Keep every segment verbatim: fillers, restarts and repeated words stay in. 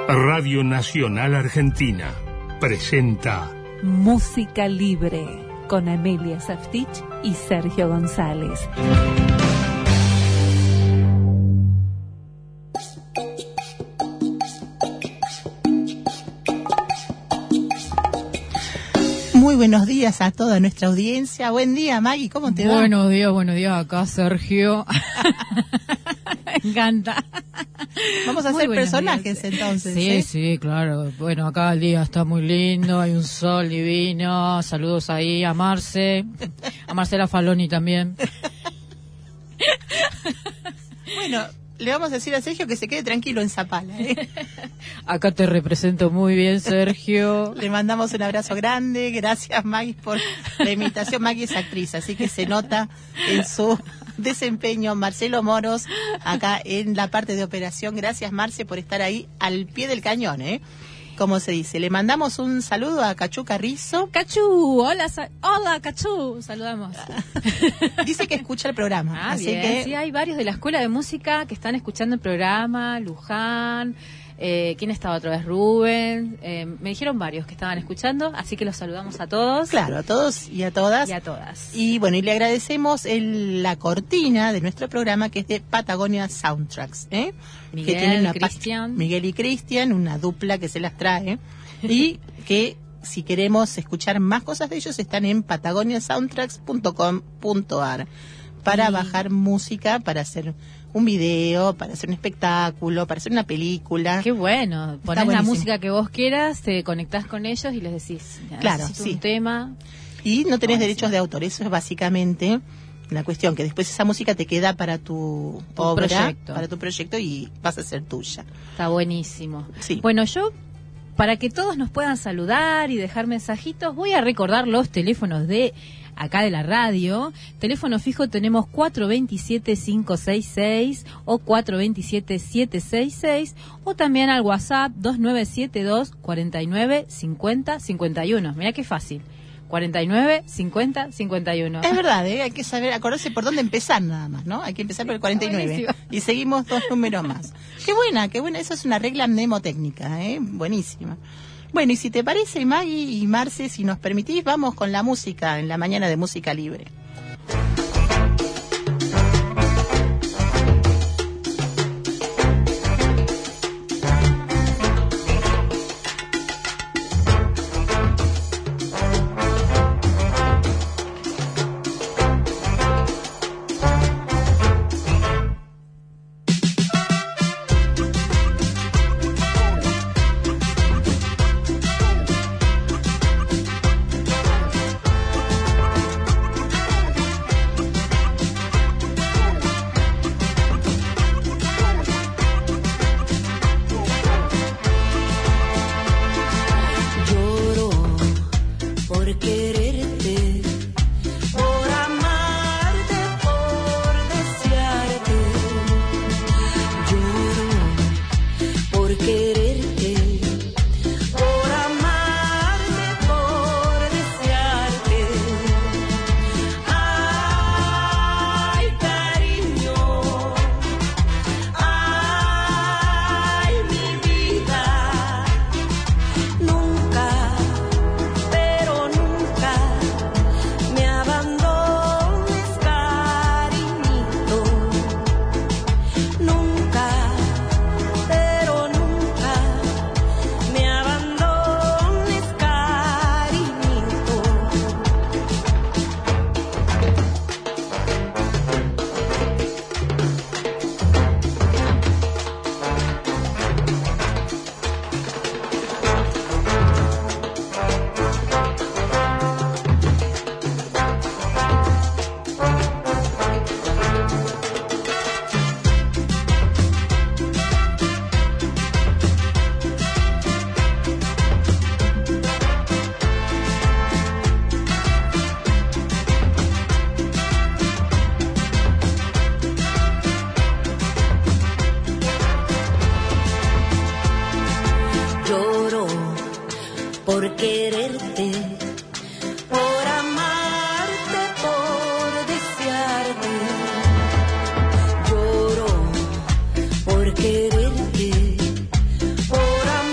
Radio Nacional Argentina presenta Música Libre con Amelia Saftich y Sergio González. Muy buenos días a toda nuestra audiencia. Buen día, Maggie, ¿cómo te va? Buenos días, buenos días acá, Sergio. Me encanta. Vamos a Muy hacer personajes días. entonces. Sí, ¿eh? sí, claro. Bueno, acá el día está muy lindo, hay un sol divino. Saludos ahí a Marce, a Marcela Faloni también. Bueno, le vamos a decir a Sergio que se quede tranquilo en Zapala, ¿eh? Acá te represento muy bien, Sergio. Le mandamos un abrazo grande. Gracias, Maggie, por la invitación. Maggie es actriz, así que se nota en su desempeño. Marcelo Moros, acá en la parte de operación. Gracias, Marce, por estar ahí al pie del cañón, ¿eh? Como se dice. Le mandamos un saludo a Cachú Carrizo. Cachú, hola, sa- hola, Cachú, saludamos. Dice que escucha el programa. Ah, así bien. que Sí, hay varios de la Escuela de Música que están escuchando el programa, Luján, eh, ¿quién estaba otra vez? Rubén, eh, me dijeron varios que estaban escuchando, así que los saludamos a todos. claro, a todos y a todas. Y a todas. Y bueno, y le agradecemos el, la cortina de nuestro programa, que es de Patagonia Soundtracks, ¿eh? Miguel, que tienen una pa- Cristian. Miguel y Cristian, una dupla que se las trae, y que si queremos escuchar más cosas de ellos están en patagonia soundtracks punto com punto a r para Y- bajar música, para hacer un video, para hacer un espectáculo, para hacer una película. Qué bueno, ponés la buenísimo. música que vos quieras, te conectás con ellos y les decís, Claro, necesito sí. un tema. Y no tenés Buenísimo. derechos de autor, eso es básicamente la cuestión, que después esa música te queda para tu, Tu obra, proyecto. para tu proyecto y vas a ser tuya. Está buenísimo. Sí. Bueno, yo, para que todos nos puedan saludar y dejar mensajitos, voy a recordar los teléfonos de acá de la radio. Teléfono fijo tenemos cuatro dos siete, cinco seis seis o cuatro dos siete, siete seis seis, o también al WhatsApp dos nueve siete dos, cuatro nueve cinco cero cinco uno. Mirá qué fácil. cuarenta y nueve, cincuenta, cincuenta y uno. Es verdad, ¿eh? Hay que saber, acordarse por dónde empezar nada más, ¿no? Hay que empezar por el cuarenta y nueve. Buenísimo. Y seguimos dos números más. Qué buena, qué buena. Eso es una regla mnemotécnica, ¿eh? Buenísima. Bueno, y si te parece, Maggie y Marce, si nos permitís, vamos con la música en la mañana de Música Libre. Lloro por quererte, por amarte, por desearte. Lloro por quererte, por amarte, por desearte. Ay, cariño, ay, mi vida. Nunca, pero nunca me abandones, cariñito. Nunca, pero nunca me abandones, cariñito. Lloro por quererte, por amarte, por desearte. Lloro por quererte, por amarte.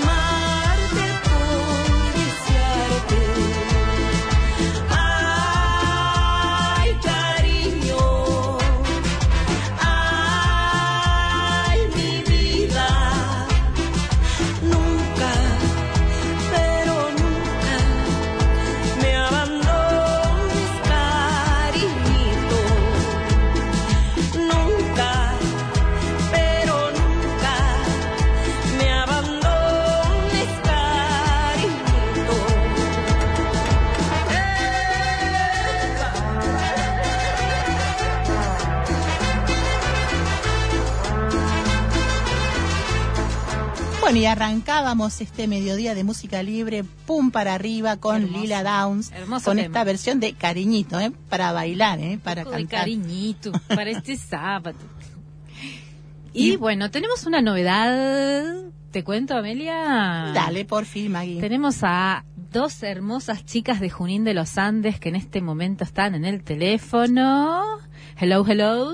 Bueno, y arrancábamos este mediodía de música libre, pum para arriba, con Hermoso. Lila Downs, Hermoso con tema. esta versión de Cariñito, ¿eh? Para bailar, ¿eh? Para Un poco de cantar. cariñito para este sábado. Y, y bueno, tenemos una novedad. ¿Te cuento, Amelia? Dale, por fin, Maggie. Tenemos a dos hermosas chicas de Junín de los Andes que en este momento están en el teléfono. Hello, hello.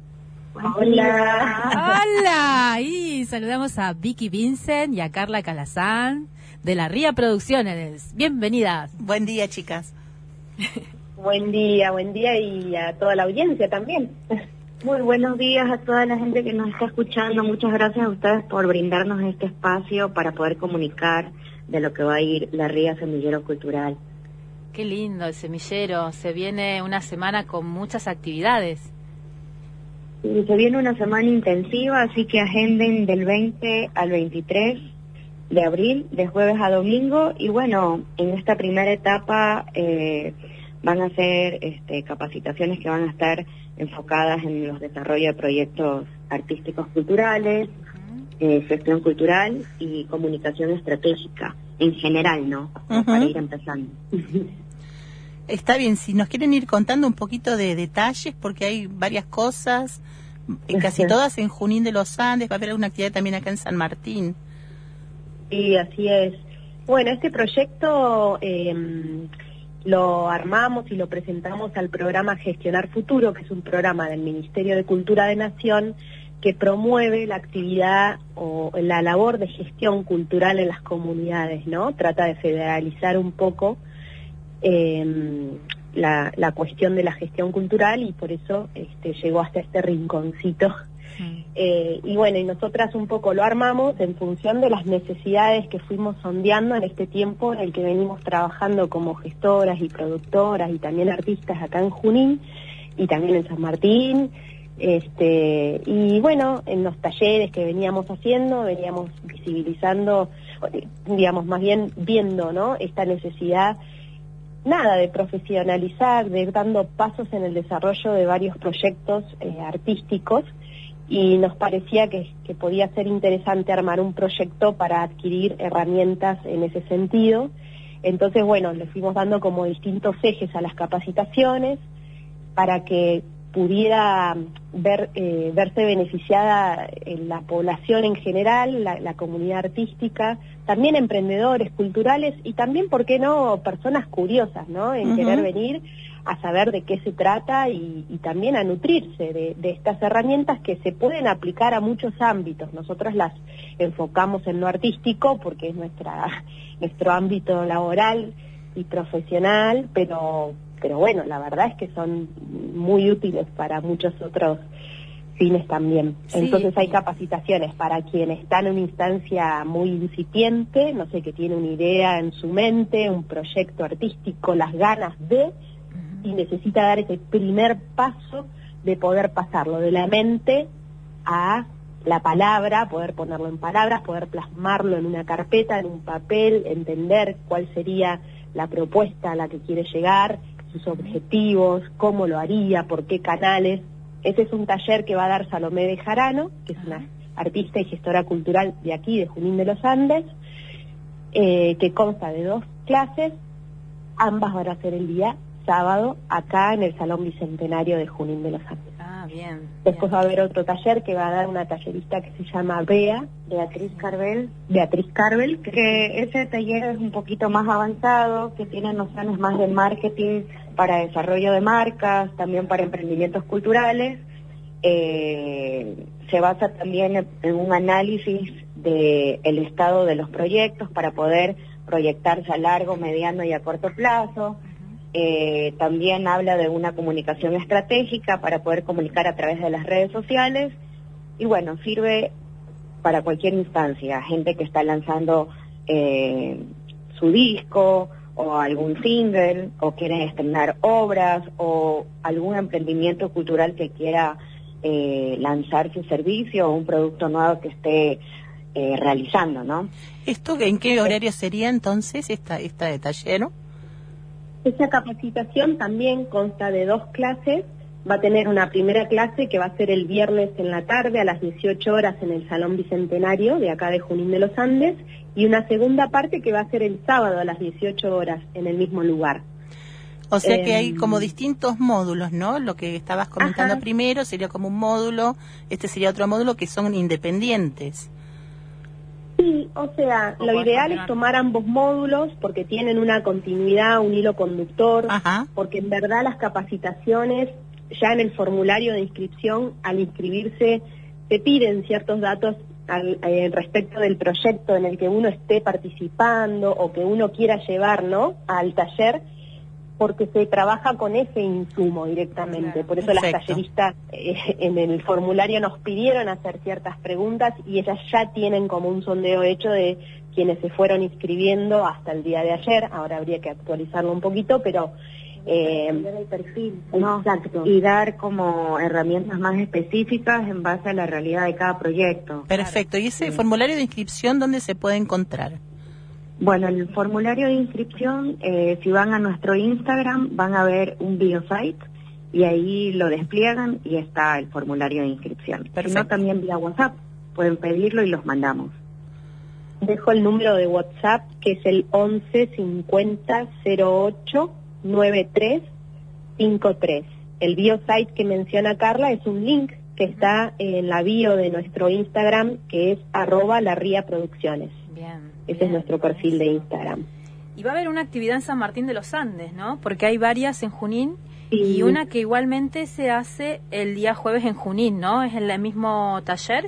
Hola. Hola. Y saludamos a Vicky Vincent y a Carla Calazán de la Ría Producciones. Bienvenidas. Buen día, chicas. Buen día, buen día y a toda la audiencia también. Muy buenos días a toda la gente que nos está escuchando. Muchas gracias a ustedes por brindarnos este espacio para poder comunicar de lo que va a ir la Ría Semillero Cultural. Qué lindo el semillero. Se viene una semana con muchas actividades. Y se viene una semana intensiva, así que agenden del veinte al veintitrés de abril, de jueves a domingo. Y bueno, en esta primera etapa eh, van a ser este, capacitaciones que van a estar enfocadas en los desarrollos de proyectos artísticos culturales, uh-huh. eh, gestión cultural y comunicación estratégica en general, ¿no? Uh-huh. Para ir empezando. Está bien, si nos quieren ir contando un poquito de detalles, porque hay varias cosas, casi todas en Junín de los Andes, va a haber alguna actividad también acá en San Martín. Sí, así es. Bueno, este proyecto eh, lo armamos y lo presentamos al programa Gestionar Futuro, que es un programa del Ministerio de Cultura de Nación que promueve la actividad o la labor de gestión cultural en las comunidades, ¿no? Trata de federalizar un poco Eh, la, la cuestión de la gestión cultural y por eso este, llegó hasta este rinconcito. Sí. Eh, y bueno, y nosotras un poco lo armamos en función de las necesidades que fuimos sondeando en este tiempo en el que venimos trabajando como gestoras y productoras y también artistas acá en Junín y también en San Martín. Este, y bueno, en los talleres que veníamos haciendo, veníamos visibilizando, digamos, más bien viendo, ¿no? Esta necesidad nada de profesionalizar, de ir dando pasos en el desarrollo de varios proyectos eh, artísticos y nos parecía que, que podía ser interesante armar un proyecto para adquirir herramientas en ese sentido. Entonces, bueno, le fuimos dando como distintos ejes a las capacitaciones para que pudiera ver eh, verse beneficiada en la población en general, la, la comunidad artística, también emprendedores culturales y también, ¿por qué no?, personas curiosas, ¿no?, en uh-huh. querer venir a saber de qué se trata y, y también a nutrirse de, de estas herramientas que se pueden aplicar a muchos ámbitos. Nosotros las enfocamos en lo artístico porque es nuestra nuestro ámbito laboral y profesional, pero pero bueno, la verdad es que son muy útiles para muchos otros fines también. Sí. Entonces hay capacitaciones para quien está en una instancia muy incipiente, no sé, que tiene una idea en su mente, un proyecto artístico, las ganas de, uh-huh. y necesita dar ese primer paso de poder pasarlo de la mente a la palabra, poder ponerlo en palabras, poder plasmarlo en una carpeta, en un papel, entender cuál sería la propuesta a la que quiere llegar, sus objetivos, cómo lo haría, por qué canales. Ese es un taller que va a dar Salomé de Jarano, que es una artista y gestora cultural de aquí, de Junín de los Andes, eh, que consta de dos clases. Ambas van a ser el día sábado, acá en el Salón Bicentenario de Junín de los Andes. Ah, bien. Después bien. va a haber otro taller que va a dar una tallerista que se llama Bea, Beatriz Carvel, Beatriz Carvel, que ese taller es un poquito más avanzado, que tiene nociones más de marketing para desarrollo de marcas, también para emprendimientos culturales. Eh, se basa también en un análisis de el estado de los proyectos para poder proyectarse a largo, mediano y a corto plazo. Eh, también habla de una comunicación estratégica para poder comunicar a través de las redes sociales y bueno, sirve para cualquier instancia, gente que está lanzando eh, su disco o algún single o quieren estrenar obras o algún emprendimiento cultural que quiera eh, lanzar su servicio o un producto nuevo que esté eh, realizando, ¿no? ¿Esto en qué horario sería entonces esta, esta de taller? Esa capacitación también consta de dos clases Va a tener una primera clase que va a ser el viernes en la tarde a las dieciocho horas en el Salón Bicentenario de acá de Junín de los Andes, y una segunda parte que va a ser el sábado a las dieciocho horas en el mismo lugar. O sea Eh, que hay como distintos módulos, ¿no? Lo que estabas comentando Ajá. primero sería como un módulo, este sería otro módulo, que son independientes. Sí, o sea, O lo podés ideal combinar. es tomar ambos módulos porque tienen una continuidad, un hilo conductor, Ajá. porque en verdad las capacitaciones, ya en el formulario de inscripción, al inscribirse, te piden ciertos datos al, eh, respecto del proyecto en el que uno esté participando o que uno quiera llevar, ¿no?, al taller, porque se trabaja con ese insumo directamente. Claro, Por eso perfecto. las talleristas eh, en el formulario nos pidieron hacer ciertas preguntas y ellas ya tienen como un sondeo hecho de quienes se fueron inscribiendo hasta el día de ayer. Ahora habría que actualizarlo un poquito, pero... Eh, el perfil, ¿no? Exacto. Y dar como herramientas más específicas en base a la realidad de cada proyecto. Perfecto. ¿Y ese Sí. formulario de inscripción dónde se puede encontrar? Bueno, el formulario de inscripción, eh, si van a nuestro Instagram, van a ver un biosite y ahí lo despliegan y está el formulario de inscripción. Si Perfecto. no, también vía WhatsApp, pueden pedirlo y los mandamos. Dejo el número de WhatsApp, que es el once cincuenta cero ocho noventa y tres cincuenta y tres. El biosite que menciona Carla es un link que está en la bio de nuestro Instagram, que es arroba la ría producciones. Bien. Ese bien, es nuestro perfil de buenísimo. Instagram. Y va a haber una actividad en San Martín de los Andes, ¿no? Porque hay varias en Junín Sí. y una que igualmente se hace el día jueves en Junín, ¿no? ¿Es en el mismo taller?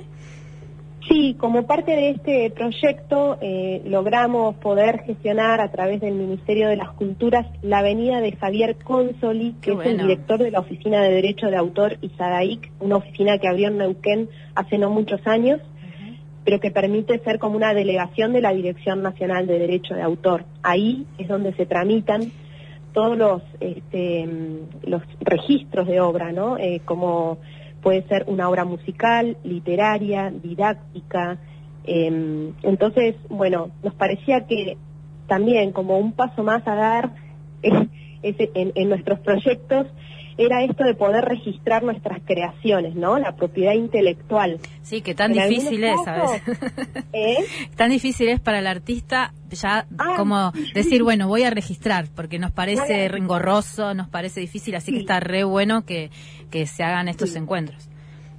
Sí, como parte de este proyecto eh, logramos poder gestionar a través del Ministerio de las Culturas la venida de Javier Consoli, Qué que es el bueno. director de la Oficina de Derecho de Autor Isadaic, una oficina que abrió en Neuquén hace no muchos años, pero que permite ser como una delegación de la Dirección Nacional de Derecho de Autor. Ahí es donde se tramitan todos los este, mm, los registros de obra, ¿no? Eh, como puede ser una obra musical, literaria, didáctica. Eh, entonces, bueno, nos parecía que también como un paso más a dar eh, ese, en, en nuestros proyectos era esto de poder registrar nuestras creaciones, ¿no? La propiedad intelectual. Sí, que tan En difícil es, algunos ¿sabes? casos, ¿eh? Tan difícil es para el artista ya Ah, como sí. decir, bueno, voy a registrar, porque nos parece Voy a- engorroso, nos parece difícil, así que Sí. está re bueno que, que se hagan estos Sí. encuentros.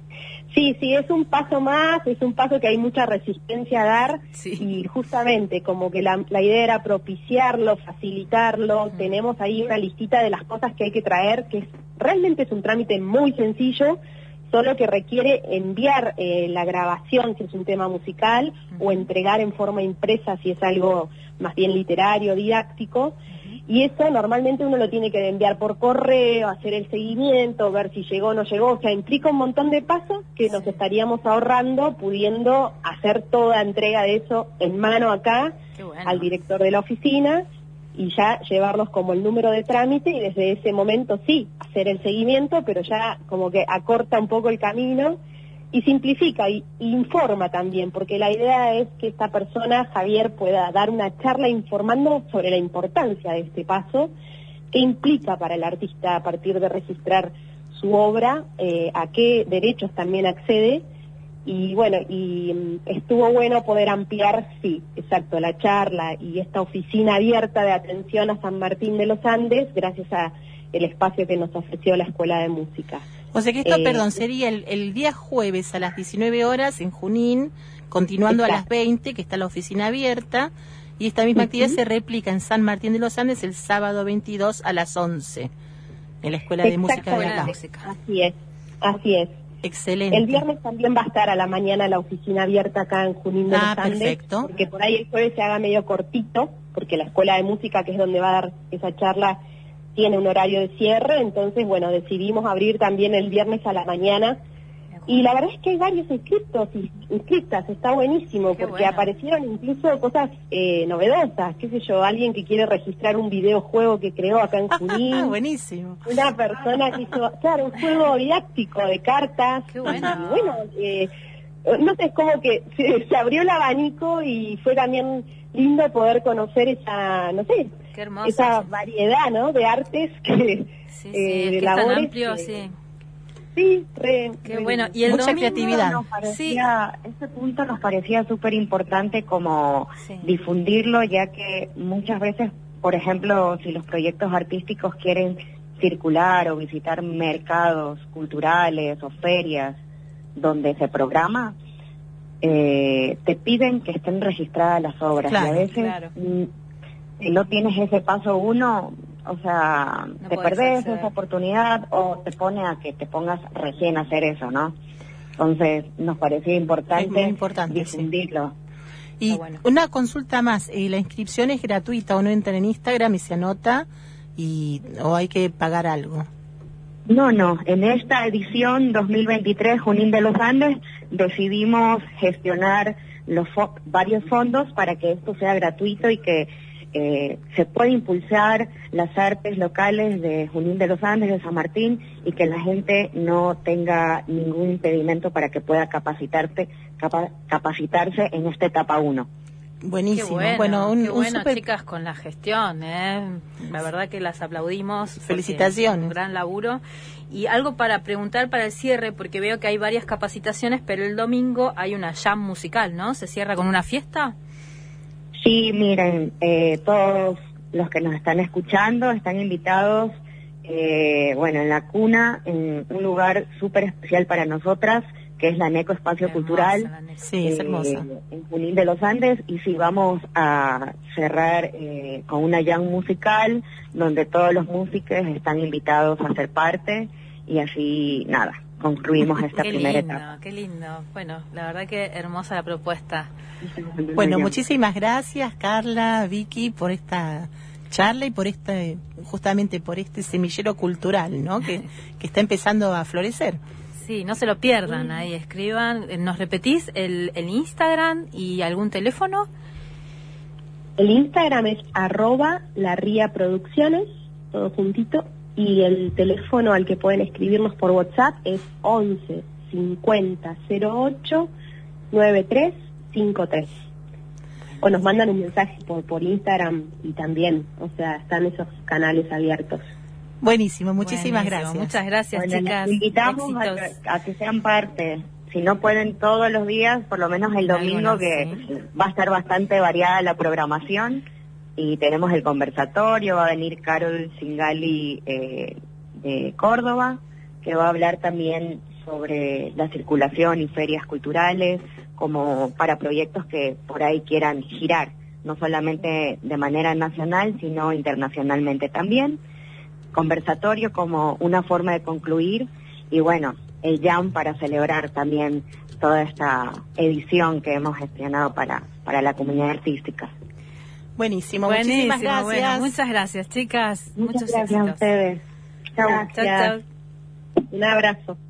Sí, sí, es un paso más, es un paso que hay mucha resistencia a dar Sí. y justamente como que la, la idea era propiciarlo, facilitarlo. Tenemos ahí una listita de las cosas que hay que traer, que es, realmente es un trámite muy sencillo, solo que requiere enviar eh, la grabación si es un tema musical o entregar en forma impresa si es algo más bien literario, didáctico. Y eso normalmente uno lo tiene que enviar por correo, hacer el seguimiento, ver si llegó o no llegó. O sea, implica un montón de pasos que nos estaríamos ahorrando pudiendo hacer toda entrega de eso en mano acá Qué bueno. al director de la oficina y ya llevarlos como el número de trámite y desde ese momento sí, hacer el seguimiento, pero ya como que acorta un poco el camino y simplifica y, y informa también, porque la idea es que esta persona, Javier, pueda dar una charla informando sobre la importancia de este paso, qué implica para el artista a partir de registrar su obra, eh, a qué derechos también accede, y bueno, y mm, estuvo bueno poder ampliar, sí, exacto, la charla y esta oficina abierta de atención a San Martín de los Andes, gracias a el espacio que nos ofreció la Escuela de Música. O sea que esto, Eh, perdón, sería el, el día jueves a las diecinueve horas en Junín, continuando a las Exacto. veinte, que está la oficina abierta, y esta misma actividad Ujú. se replica en San Martín de los Andes el sábado veintidós a las once, en la Escuela de Música de Exactamente. acá. Música. Así es, así es. Excelente. El viernes también va a estar a la mañana la oficina abierta acá en Junín de Ah, los Andes, perfecto. porque por ahí el jueves se haga medio cortito, porque la Escuela de Música, que es donde va a dar esa charla, tiene un horario de cierre, entonces, bueno, decidimos abrir también el viernes a la mañana. Y la verdad es que hay varios inscriptos y inscriptas, está buenísimo, Qué porque bueno. aparecieron incluso cosas eh, novedosas, qué sé yo, alguien que quiere registrar un videojuego que creó acá en Ah, Junín, buenísimo. una persona que hizo, claro, un juego didáctico de cartas. Qué bueno. Y bueno, eh, no sé, es como que se, se abrió el abanico y fue también lindo poder conocer esa, no sé, Qué hermoso. esa Sí. variedad, ¿no?, de artes que Sí, sí, eh, es de que es tan labores amplio, que- sí. Sí, re, Qué re bueno. Y el Mucha domingo, creatividad. Nos parecía, ese punto nos parecía súper importante como Sí. difundirlo, ya que muchas veces, por ejemplo, si los proyectos artísticos quieren circular o visitar mercados culturales o ferias donde se programa, eh, te piden que estén registradas las obras. Claro, y a veces, claro. mm, si no tienes ese paso uno, o sea, No te podés perdés acceder. esa oportunidad o te pone a que te pongas recién a hacer eso, ¿no? Entonces, nos parecía importante, Es muy importante, sí. difundirlo. Y Está bueno. una consulta más, eh, la inscripción es gratuita, uno entra en Instagram y se anota y o hay que pagar algo. No, no, en esta edición dos mil veintitrés Junín de los Andes decidimos gestionar los fo- varios fondos para que esto sea gratuito y que eh, se pueda impulsar las artes locales de Junín de los Andes, de San Martín, y que la gente no tenga ningún impedimento para que pueda capacitarse, capa- capacitarse en esta etapa uno. Buenísimo. Qué bueno, un, qué un bueno, súper- chicas, con la gestión, ¿eh? La verdad que las aplaudimos. porque Felicitaciones. es Un gran laburo. Y algo para preguntar para el cierre, porque veo que hay varias capacitaciones, pero el domingo hay una jam musical, ¿no? ¿Se cierra con una fiesta? Sí, miren, eh, todos los que nos están escuchando están invitados, eh, bueno, en la Cuna, en un lugar súper especial para nosotras, que es la Neco Espacio Hermosa, Cultural, la neta. Sí, es eh, hermosa. en Junín de los Andes, y sí vamos a cerrar eh, con una jam musical, donde todos los músicos están invitados a ser parte, y así, nada, concluimos esta Qué primera lindo, etapa. qué lindo. Bueno, la verdad que hermosa la propuesta. Bueno, muchísimas gracias, Carla, Vicky, por esta charla y por este, justamente por este semillero cultural, ¿no? Que, que está empezando a florecer. Sí, no se lo pierdan ahí, escriban. Eh, ¿Nos repetís el, el Instagram y algún teléfono? El Instagram es arroba la ría producciones, todo juntito, y el teléfono al que pueden escribirnos por WhatsApp es once cincuenta cero ocho nueve tres cinco tres. O nos mandan un mensaje por, por Instagram y también, o sea, están esos canales abiertos. Buenísimo, muchísimas Buenísimo, gracias. Muchas gracias, Bueno, chicas. les invitamos a Éxitos. que, a que sean parte. Si no pueden todos los días, por lo menos el domingo, Algunos, que sí. va a estar bastante variada la programación. Y tenemos el conversatorio, va a venir Carol Singali eh, de Córdoba, que va a hablar también sobre la circulación y ferias culturales, como para proyectos que por ahí quieran girar, no solamente de manera nacional, sino internacionalmente también. Conversatorio como una forma de concluir, y bueno, el jam para celebrar también toda esta edición que hemos gestionado para, para la comunidad artística. Buenísimo, Buenísimo, muchísimas gracias. bueno, muchas gracias, chicas. Muchas Muchos gracias a éxitos. ustedes. Chao. Chao, chao. Un abrazo.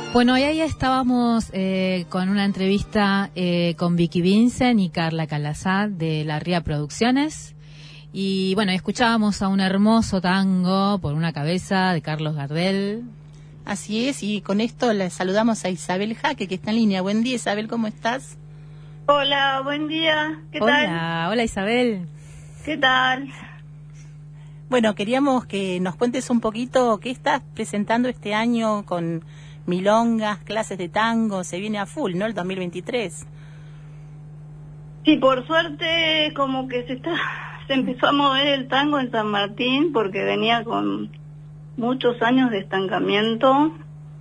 Bueno, y ahí estábamos eh, con una entrevista eh, con Vicky Vincent y Carla Calazá de La Ría Producciones. Y bueno, escuchábamos a un hermoso tango por una cabeza de Carlos Gardel. Así es, y con esto le saludamos a Isabel Jaque, que está en línea. Buen día, Isabel, ¿cómo estás? Hola, buen día. ¿Qué hola, tal? Hola, hola Isabel. ¿Qué tal? Bueno, queríamos que nos cuentes un poquito qué estás presentando este año con milongas, clases de tango. Se viene a full, ¿no? El dos mil veintitrés. Sí, por suerte como que se está se empezó a mover el tango en San Martín porque venía con muchos años de estancamiento.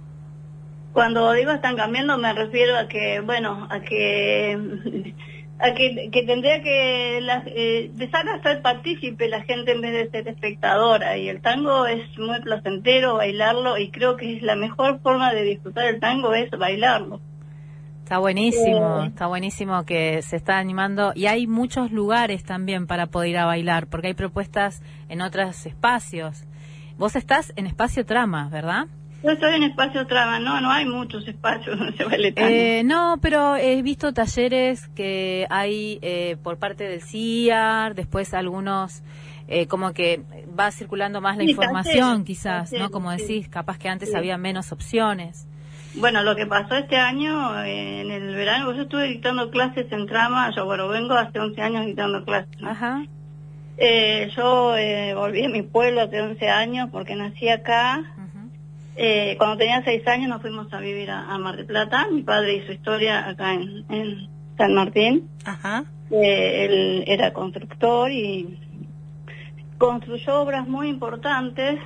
Cuando digo estancamiento me refiero a que, bueno, a que a que, que tendría que la, eh, empezar a ser partícipe la gente en vez de ser espectadora, y el tango es muy placentero bailarlo, y creo que es la mejor forma de disfrutar el tango es bailarlo. Está buenísimo, eh, está buenísimo que se está animando, y hay muchos lugares también para poder ir a bailar, porque hay propuestas en otros espacios. Vos estás en Espacio Trama, ¿verdad? Yo estoy en Espacio Trama, no, no hay muchos espacios donde se baile tango. Eh, no, pero he visto talleres que hay eh, por parte del C I A R, después algunos, eh, como que va circulando más la sí, información talleres, quizás, talleres, ¿no? Como sí. decís, capaz que antes Sí. había menos opciones. Bueno, lo que pasó este año, eh, en el verano, yo estuve dictando clases en Trama, yo bueno, vengo hace once años dictando clases, ¿no? Ajá. Eh, yo eh, volví a mi pueblo hace once años porque nací acá. Uh-huh. Eh, cuando tenía seis años nos fuimos a vivir a, a Mar del Plata. Mi padre hizo historia acá en, en San Martín. Ajá. Eh, él era constructor y construyó obras muy importantes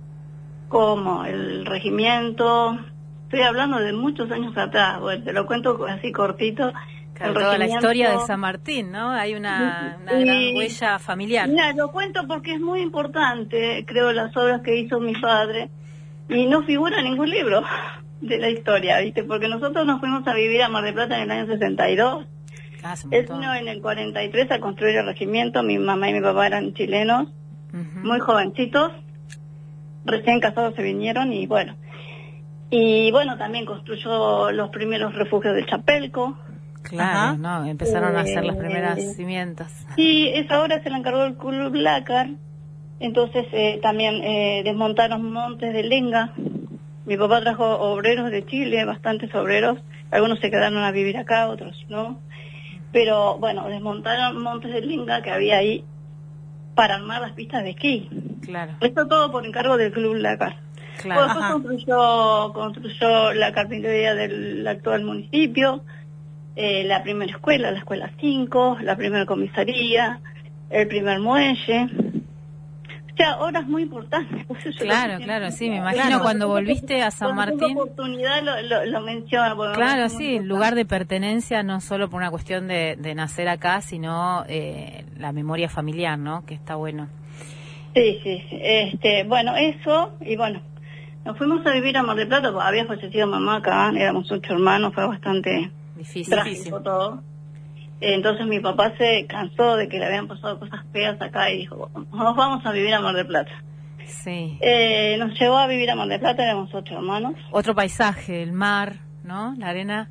como el regimiento. Estoy hablando de muchos años atrás, bueno, te lo cuento así cortito. Claro, El toda la regimiento. historia de San Martín, ¿no? Hay una, una Y- gran huella familiar. Mira, lo cuento porque es muy importante, creo, las obras que hizo mi padre, y no figura en ningún libro de la historia, ¿viste? Porque nosotros nos fuimos a vivir a Mar del Plata en el año sesenta y dos. Ah, hace un Él montón. vino en el cuarenta y tres a construir el regimiento. Mi mamá y mi papá eran chilenos, Ujú. muy jovencitos, recién casados se vinieron, y bueno. Y bueno, también construyó los primeros refugios del Chapelco. Claro, Ajá. ¿no? Empezaron a hacer las Eh, primeras cimientos. Y esa obra se la encargó el Club Lácar. Entonces eh, también eh, desmontaron montes de lenga. Mi papá trajo obreros de Chile, bastantes obreros. Algunos se quedaron a vivir acá, otros no. Pero bueno, desmontaron montes de lenga que había ahí para armar las pistas de esquí. Claro, Esto todo por encargo del Club Lácar. claro. Después Ajá. construyó, construyó la carpintería del actual municipio, eh, la primera escuela, la escuela cinco, la primera comisaría, el primer muelle. O sea, obras muy importantes. Por eso yo Claro, lo claro, sí, me menciono. imagino Claro. cuando volviste a San Cuando tengo Martín. oportunidad lo, lo, lo menciono. porque me Claro, parece muy sí, importante. lugar de pertenencia, no solo por una cuestión de, de nacer acá, sino eh, la memoria familiar, ¿no? Que está bueno. Sí, sí, sí. Este, bueno, eso, y bueno, nos fuimos a vivir a Mar del Plata, porque había fallecido mamá acá, éramos ocho hermanos, fue bastante Difícil. trágico todo. Entonces mi papá se cansó de que le habían pasado cosas feas acá y dijo, nos vamos a vivir a Mar del Plata. Sí. Eh, nos llevó a vivir a Mar del Plata, éramos ocho hermanos. Otro paisaje, el mar, ¿no? La arena.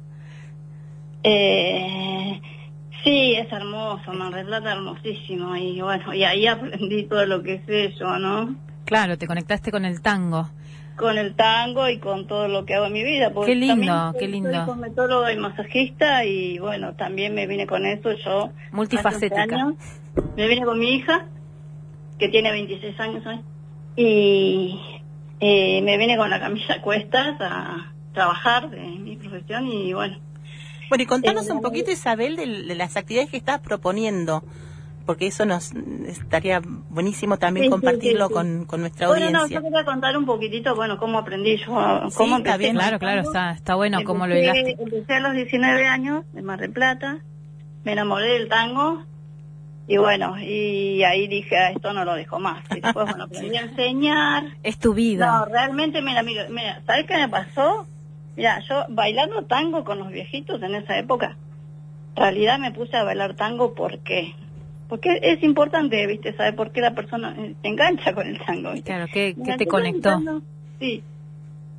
Eh, sí, es hermoso, Mar del Plata hermosísimo, y bueno, y ahí aprendí todo lo que es eso, ¿no? Claro, te conectaste con el tango. Con el tango y con todo lo que hago en mi vida. Porque Qué lindo, también soy- qué lindo. Soy cosmetóloga y masajista, y bueno, también me vine con eso. Yo Multifacética. hace once años, me vine con mi hija, que tiene veintiséis años hoy, y eh, me vine con la camisa a cuestas a trabajar de mi profesión, y bueno. Bueno, y contanos Eh, un poquito, Isabel, de, de las actividades que estás proponiendo, porque eso nos estaría buenísimo también Sí, sí, compartirlo sí, sí. Con, con nuestra Bueno, no, audiencia. yo quería contar un poquitito, bueno, cómo aprendí yo, a- Sí, cómo está empecé bien. con Claro, el claro, tango. está, está bueno cómo lo Empecé- hilaste. Empecé a los diecinueve años de Mar del Plata, me enamoré del tango, y bueno, y ahí dije, ah, esto no lo dejo más. Y después, bueno, aprendí a enseñar. Es tu vida. No, realmente, mira, mira, mira, ¿sabes qué me pasó? Mira, yo bailando tango con los viejitos en esa época, en realidad me puse a bailar tango, ¿por qué? Porque es importante, ¿viste? Saber por qué la persona eh, se engancha con el tango, ¿viste? Claro, ¿qué, qué Mira, te yo conectó? bailando- Sí.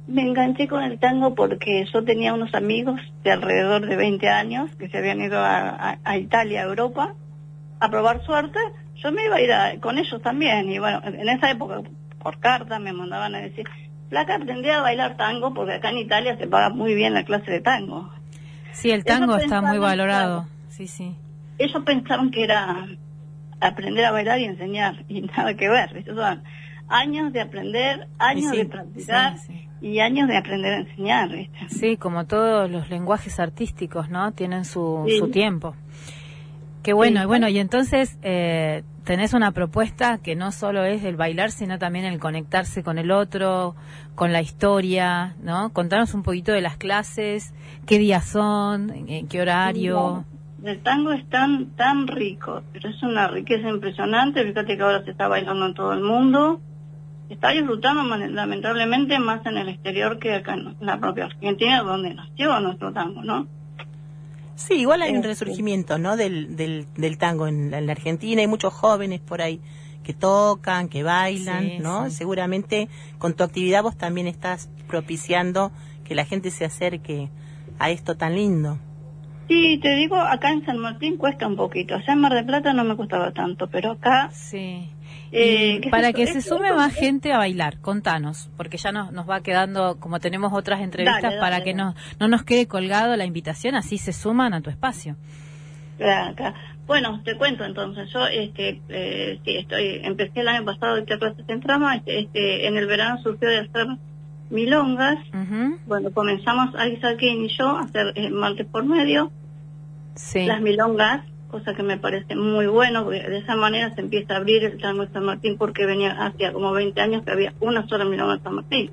me enganché con el tango porque yo tenía unos amigos de alrededor de veinte años que se habían ido a, a, a Italia, a Europa, a probar suerte. Yo me iba a ir a, con ellos también, y bueno, en esa época por carta me mandaban a decir, flaca, aprendí a bailar tango porque acá en Italia se paga muy bien la clase de tango. Sí, el tango Ellos está muy pensaban, valorado. claro, Sí, sí. ellos pensaban que era aprender a bailar y enseñar, y nada que ver. Estos son años de aprender, años sí, de practicar, sí, y años de aprender a enseñar, ¿viste? Sí, como todos los lenguajes artísticos, ¿no? Tienen su, Sí. su tiempo. Qué bueno, Sí. y bueno, y entonces eh, tenés una propuesta que no solo es el bailar, sino también el conectarse con el otro, con la historia, ¿no? Contanos un poquito de las clases, qué días son, en, en qué horario. El tango es tan, tan rico, pero es una riqueza impresionante. Fíjate que ahora se está bailando en todo el mundo. Se está disfrutando man- lamentablemente más en el exterior que acá en la propia Argentina, donde nació nuestro tango, ¿no? Sí, igual hay un Este. resurgimiento, ¿no? Del, del, del tango en la, en la Argentina. Hay muchos jóvenes por ahí que tocan, que bailan, Sí, ¿no? sí. Seguramente con tu actividad vos también estás propiciando que la gente se acerque a esto tan lindo. Sí, te digo, acá en San Martín cuesta un poquito. Allá en Mar del Plata no me costaba tanto, pero acá... Sí. Eh, Y ¿qué es para esto? que se Esto- sume esto- más gente a bailar, contanos, porque ya nos, nos va quedando, como tenemos otras entrevistas, Dale, dale, para que dale. no, no nos quede colgado la invitación, así se suman a tu espacio. Acá. Bueno, te cuento entonces. Yo, este, eh, sí, estoy, empecé el año pasado a dictar clases en trama. Este, este, en el verano surgió de hacer milongas. Ujú. Bueno, comenzamos Alisa King y yo a hacer eh, martes por medio Sí. las milongas, cosa que me parece muy bueno, porque de esa manera se empieza a abrir el tango de San Martín, porque venía hacía como veinte años que había una sola milonga en San Martín.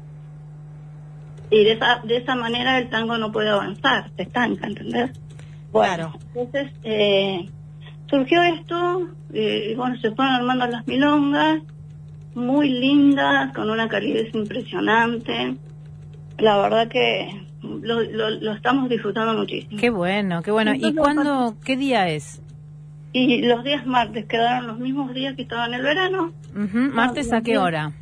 Y de esa, de esa manera el tango no puede avanzar, se estanca, ¿entendés? Bueno, Claro. entonces eh, surgió esto, eh, y bueno, se fueron armando las milongas, muy lindas, con una calidez impresionante. La verdad que lo, lo, lo estamos disfrutando muchísimo. Qué bueno, qué bueno. ¿Y Entonces, cuándo, qué día es? Y los días martes quedaron los mismos días que estaban en el verano. Ujú. ¿Martes a qué hora?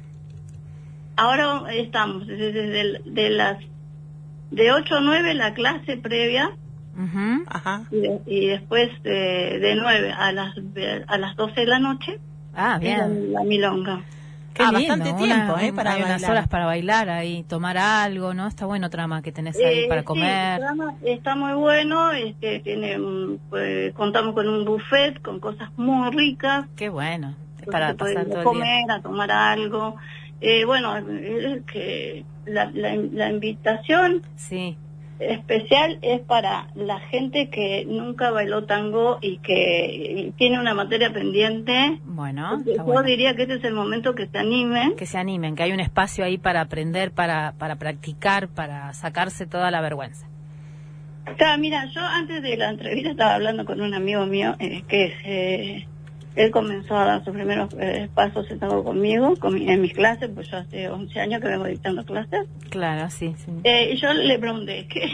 Ahora estamos desde, desde- de las de ocho a nueve la clase previa, Ujú. Ajá. y, de- y después de, de nueve a las de- a las doce de la noche Ah, la, bien. la milonga. Qué Ah, lindo, bastante tiempo, una- ¿eh? Para hay unas bailar. horas para bailar ahí, tomar algo, ¿no? Está bueno trama que tenés ahí Eh, para sí, comer. el programa está muy bueno, este, tiene, un- pues, contamos con un buffet con cosas muy ricas. Qué bueno, Entonces para se puede pasar ir a todo el día. comer, a tomar algo. Eh, bueno, es que la, la, la invitación Sí, especial es para la gente que nunca bailó tango y que tiene una materia pendiente. bueno, Yo está bueno. diría que este es el momento que se animen. Que se animen, que hay un espacio ahí para aprender, para, para practicar, para sacarse toda la vergüenza. Claro, mira, yo antes de la entrevista estaba hablando con un amigo mío eh, que eh, él comenzó a dar sus primeros eh, pasos en tango conmigo, con mi- en mis clases, pues yo hace once años que vengo dictando clases. Claro, sí, sí. Eh, y yo le pregunté, ¿qué,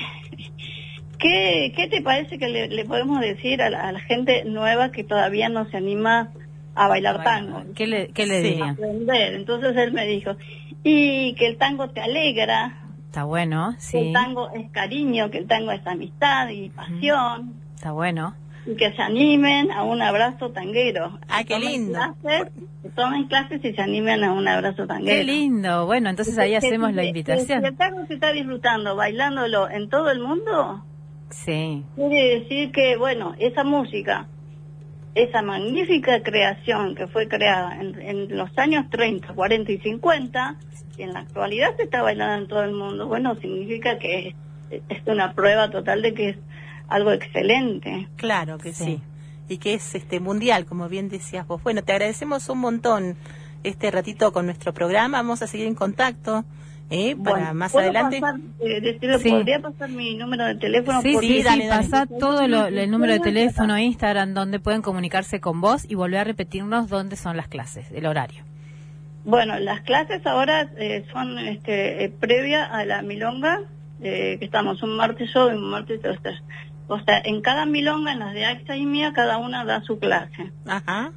qué, qué te parece que le, le podemos decir a la, a la gente nueva que todavía no se anima a bailar tango? ¿Qué le, qué le Sí. dirían? Aprender. Entonces él me dijo, y que el tango te alegra, Está bueno, que sí, el tango es cariño, que el tango es amistad y pasión, está bueno. y que se animen a un abrazo tanguero. Ah, Que qué tomen lindo. Clases, que tomen clases y se animen a un abrazo tanguero. Qué lindo. Bueno, entonces ahí Que- que hacemos si- la que invitación. Si el tango se está disfrutando, bailándolo en todo el mundo, Sí, quiere decir que, bueno, esa música, esa magnífica creación que fue creada en, en los años treinta, cuarenta y cincuenta, y en la actualidad se está bailando en todo el mundo, bueno, significa que es, es una prueba total de que es algo excelente. Claro que sí. Sí. Y que es este mundial, como bien decías vos. Bueno, te agradecemos un montón este ratito con nuestro programa. Vamos a seguir en contacto ¿eh? para Bueno, más ¿puedo adelante. pasar, eh, decirle, Sí. ¿podría pasar mi número de teléfono? sí, Porque- sí, sí, dale, dale. pasá todo lo- el número de teléfono, Instagram, donde pueden comunicarse con vos y volver a repetirnos dónde son las clases, el horario. Bueno, las clases ahora eh, son este, eh, previa a la milonga, eh, que estamos un martes yo y un martes ustedes. O sea, en cada milonga, en las de Axa y mía, cada una da su clase. Ajá.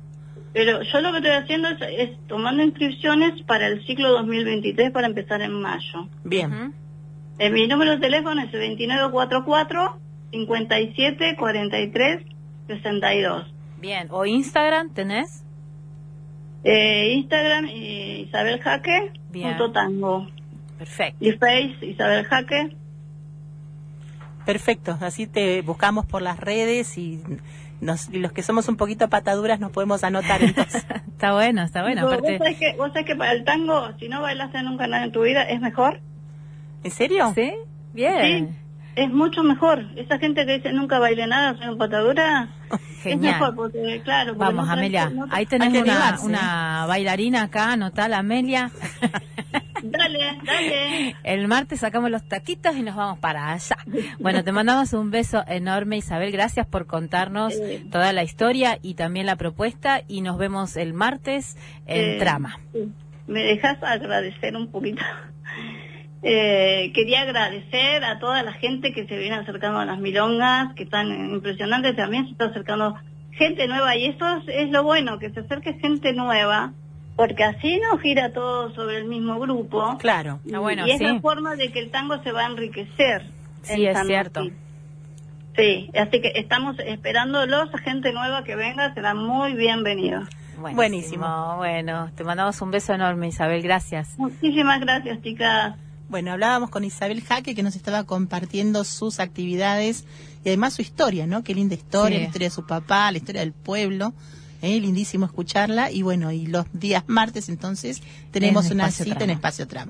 Pero yo lo que estoy haciendo es, es tomando inscripciones para el ciclo dos mil veintitrés para empezar en mayo. Bien. Ujú. Eh, mi número de teléfono es el veintinueve cuarenta y cuatro, cincuenta y siete, cuarenta y tres, sesenta y dos. Bien. ¿O Instagram tenés? Eh, Instagram, eh, Isabel Jaque, Bien. punto tango. Perfecto. Y Face, Isabel Jaque. Perfecto, así te buscamos por las redes y, nos, y los que somos un poquito pataduras nos podemos anotar entonces. Está bueno, está bueno. ¿Vos, Aparte, sabés que, vos sabés que para el tango, si no bailaste nunca nada en tu vida, es mejor. ¿En serio? ¿sí? Bien. Sí, es mucho mejor. Esa gente que dice nunca bailé nada, soy un patadura, Genial. es mejor porque, claro. Porque Vamos, no traes- Amelia. no- Ahí tenés Hay que una, animarse, una bailarina acá, anotala, Amelia. Dale, dale. El martes sacamos los taquitos y nos vamos para allá. Bueno, te mandamos un beso enorme, Isabel. Gracias por contarnos Eh. toda la historia y también la propuesta. Y nos vemos el martes en Eh, Trama. sí. ¿Me dejas agradecer un poquito? Eh, quería agradecer a toda la gente que se viene acercando a las milongas, que están eh, impresionantes. También se está acercando gente nueva y eso es, es lo bueno, que se acerque gente nueva, porque así no gira todo sobre el mismo grupo. Claro. Está bueno, y es sí. la forma de que el tango se va a enriquecer. Sí, en es San cierto. Martín. Sí, así que estamos esperándolos a gente nueva que venga, serán muy bienvenidos. Buenísimo. Buenísimo. Bueno, te mandamos un beso enorme, Isabel. Gracias. Muchísimas gracias, chicas. Bueno, hablábamos con Isabel Jaque, que nos estaba compartiendo sus actividades y además su historia, ¿no? Qué linda historia, Sí. la historia de su papá, la historia del pueblo. ¿eh? Lindísimo escucharla. Y bueno, y los días martes entonces tenemos En una Espacio cita Trama. en Espacio Trama.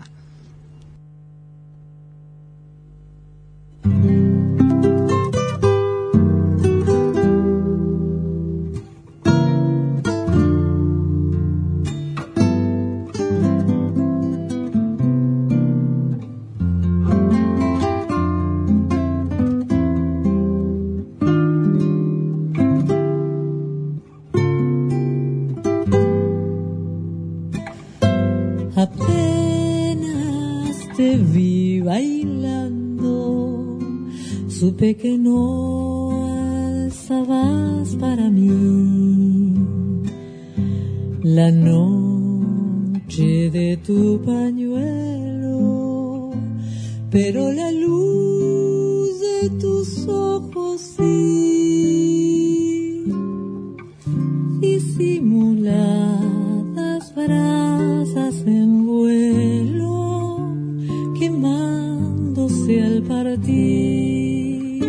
Apenas te vi bailando, supe que no alzabas para mí la noche de tu pañuelo, pero la luz de tus ojos sí, disimuladas brasas en vuelo, quemándose al partir,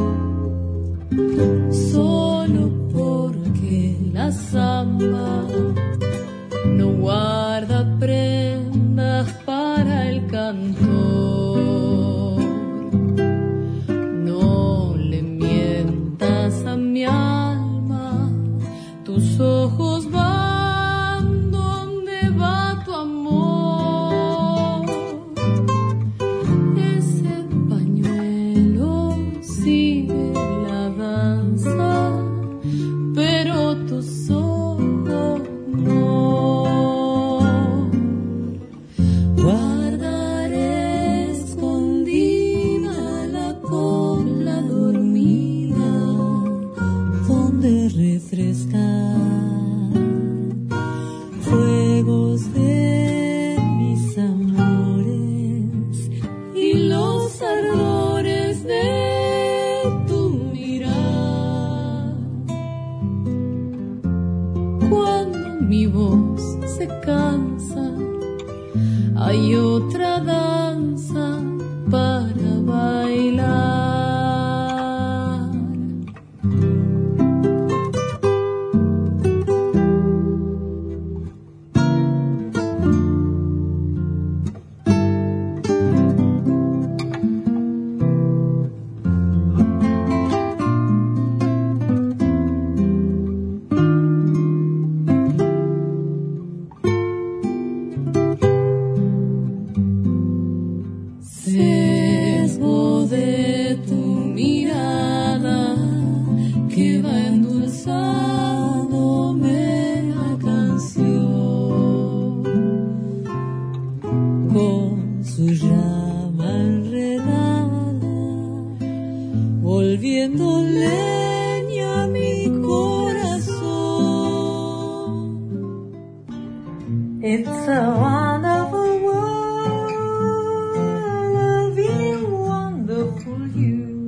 solo porque la samba no guarda prendas para el cantor. No le mientas a mi alma, tus ojos van donde va tu amor. Ese pañuelo sigue la danza, pero tus ojos no. Guardaré escondida la cola dormida donde refrescar fuegos de mis amores y los ardores de tu mirar. Cuando mi voz se cansa, hay otra danza para bailar. Sesgo de tu mirada que va endulzándome la canción con su llama enredada, volviendo leña a mi corazón. It's a wonderful world, loving wonderful you.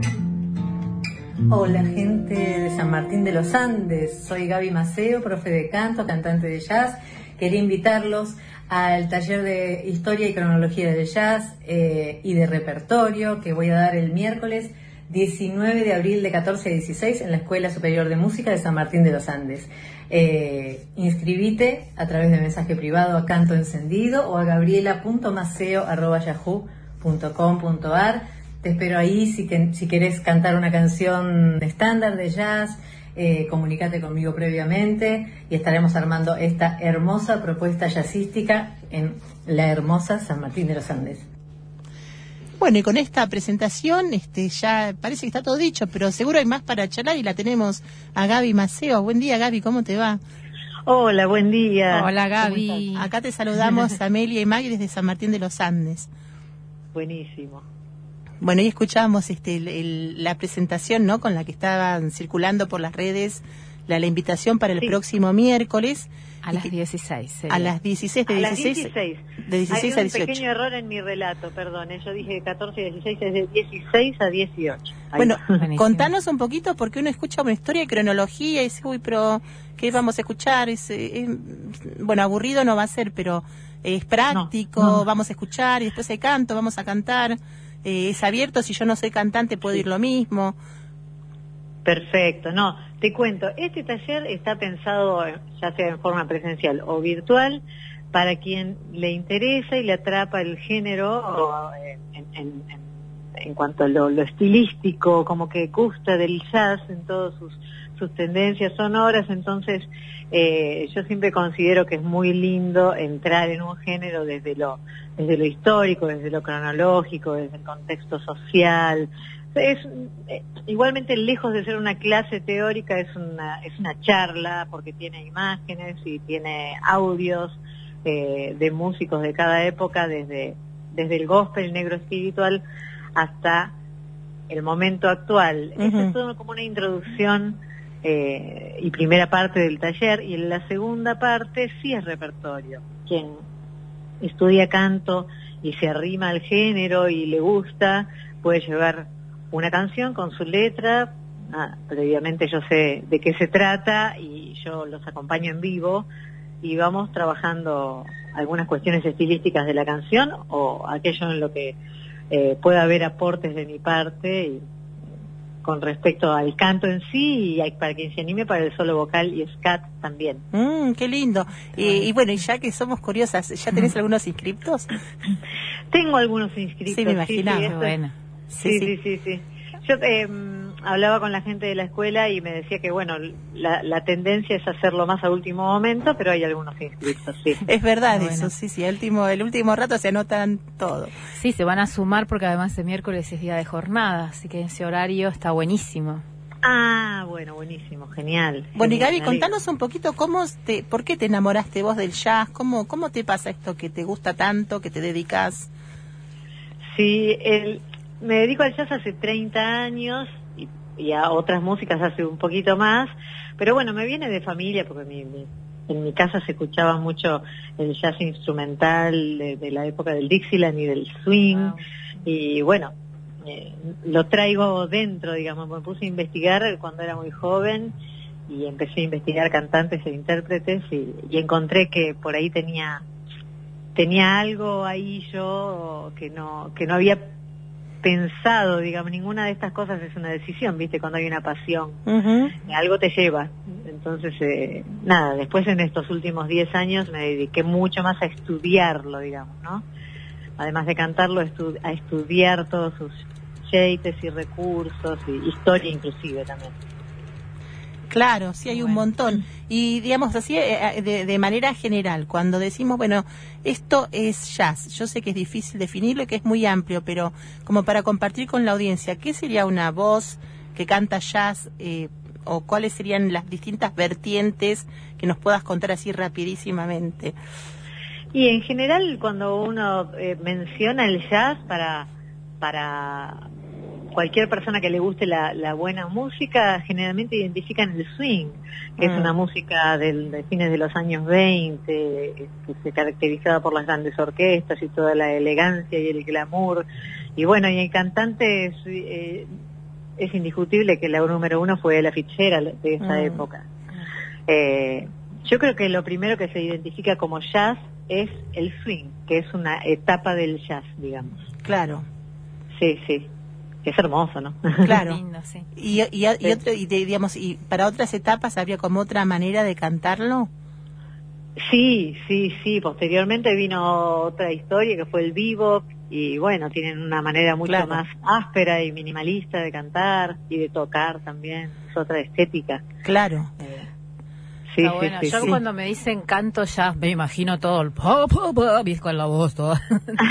Hola gente de San Martín de los Andes, soy Gaby Maceo, profe de canto, cantante de jazz. Quería invitarlos al taller de Historia y Cronología del Jazz eh, y de Repertorio que voy a dar el miércoles diecinueve de abril de catorce a dieciséis en la Escuela Superior de Música de San Martín de los Andes. Eh, inscribite a través de mensaje privado a Canto Encendido o a gabriela punto maceo arroba yahoo punto com punto ar. Te espero ahí si, que, si querés cantar una canción estándar de jazz. Eh, comunícate conmigo previamente y estaremos armando esta hermosa propuesta jazzística en la hermosa San Martín de los Andes. Bueno, y con esta presentación este ya parece que está todo dicho, pero seguro hay más para charlar y la tenemos a Gaby Maceo. Buen día, Gaby, ¿cómo te va? Hola, buen día. Hola, Gaby. Acá te saludamos Amelia y Maggie desde San Martín de los Andes. Buenísimo. Bueno, y escuchábamos este, el, el, la presentación, ¿no?, con la que estaban circulando por las redes, la, la invitación para el sí. próximo miércoles. A las dieciséis. Sería. A las dieciséis, de a dieciséis. Las dieciséis. De dieciséis Hay a dieciocho. un pequeño error en mi relato, perdón. Yo dije catorce y dieciséis, es de dieciséis a dieciocho. Ahí bueno, va. Contanos un poquito, porque uno escucha una historia de cronología y dice, uy, pero ¿qué vamos a escuchar? Es, es, bueno, aburrido no va a ser, pero es práctico, no, no. Vamos a escuchar y después hay canto, vamos a cantar. Eh, es abierto, si yo no soy cantante puedo sí. ir lo mismo. Perfecto, no, te cuento, este taller está pensado ya sea en forma presencial o virtual para quien le interesa y le atrapa el género o, en, en, en, en cuanto a lo, lo estilístico, como que gusta del jazz en todas sus, sus tendencias sonoras. Entonces eh, yo siempre considero que es muy lindo entrar en un género desde lo desde lo histórico, desde lo cronológico, desde el contexto social. Es eh, igualmente, lejos de ser una clase teórica, es una es una charla porque tiene imágenes y tiene audios eh, de músicos de cada época, desde desde el gospel negro espiritual hasta el momento actual. Uh-huh. Esto es todo como una introducción eh, y primera parte del taller, y en la segunda parte sí es repertorio. Quien estudia canto y se arrima al género y le gusta puede llevar una canción con su letra. Ah, previamente yo sé de qué se trata y yo los acompaño en vivo y vamos trabajando algunas cuestiones estilísticas de la canción o aquello en lo que eh, pueda haber aportes de mi parte y, con respecto al canto en sí, y hay, para quien se anime, para el solo vocal y scat también. Mm, qué lindo. Y, y bueno, y ya que somos curiosas, ¿ya tenés algunos inscriptos? Tengo algunos inscritos. Sí, me imaginaba. Sí, sí, bueno. Sí, sí, sí. sí, sí. Yo eh, hablaba con la gente de la escuela y me decía que, bueno, la, la tendencia es hacerlo más a último momento, pero hay algunos inscritos, sí. Es verdad bueno. eso, sí, sí. El último, el último rato se anotan todo. Sí, se van a sumar porque además el miércoles es día de jornada, así que ese horario está buenísimo. Ah, bueno, buenísimo, genial. Bueno, genial, y Gaby, contanos un poquito cómo te, por qué te enamoraste vos del jazz, cómo, cómo te pasa esto que te gusta tanto, que te dedicas. Sí, el, me dedico al jazz hace treinta años y, y a otras músicas hace un poquito más, pero bueno, me viene de familia porque mi, mi, en mi casa se escuchaba mucho el jazz instrumental de, de la época del Dixieland y del swing, wow. Y bueno, Eh, lo traigo dentro, digamos. Me puse a investigar cuando era muy joven y empecé a investigar cantantes e intérpretes y, y encontré que por ahí tenía tenía algo ahí yo que no que no había pensado, digamos. Ninguna de estas cosas es una decisión, ¿viste? Cuando hay una pasión, uh-huh. algo te lleva. Entonces, eh, nada, después en estos últimos diez años me dediqué mucho más a estudiarlo, digamos, ¿no? Además de cantarlo, estu- a estudiar todos sus jeites y recursos, y historia inclusive también. Claro, sí, hay un montón. Y digamos así, de, de manera general, cuando decimos, bueno, esto es jazz, yo sé que es difícil definirlo y que es muy amplio, pero como para compartir con la audiencia, ¿qué sería una voz que canta jazz eh, o cuáles serían las distintas vertientes que nos puedas contar así rapidísimamente? Y en general, cuando uno eh, menciona el jazz, para para cualquier persona que le guste la, la buena música generalmente identifican el swing, que Mm. es una música del, de fines de los años veinte, que se caracterizaba por las grandes orquestas y toda la elegancia y el glamour. Y bueno, y el cantante es, eh, es indiscutible que la número uno fue Ella Fitzgerald de esa Mm. época. Eh, yo creo que lo primero que se identifica como jazz es el swing, que es una etapa del jazz, digamos. Claro. Sí, sí. Es hermoso, ¿no? Claro. Lindo, sí. Y, y, y, otro, y de- digamos, y para otras etapas habría como otra manera de cantarlo. Sí, sí, sí. Posteriormente vino otra historia que fue el bebop y bueno, tienen una manera mucho Claro. más áspera y minimalista de cantar y de tocar también. Es otra estética. Claro. Eh, sí, Está sí, bueno. sí, Yo sí. cuando me dicen canto jazz, me imagino todo el pop, pop, pop, y con la voz toda.